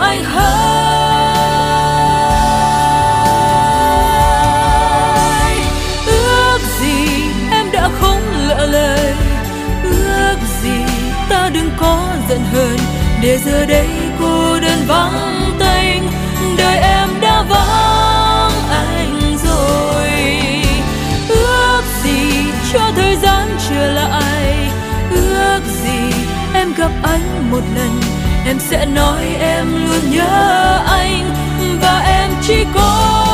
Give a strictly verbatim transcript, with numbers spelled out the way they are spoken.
anh hỡi. Ước gì em đã không lỡ lời, ước gì ta đừng có giận hờn, để giờ đây cô đơn vắng tênh, đời em đã vắng anh rồi. Ước gì cho thời gian trở lại, ước gì em gặp anh một lần, em sẽ nói em luôn nhớ anh, và em chỉ có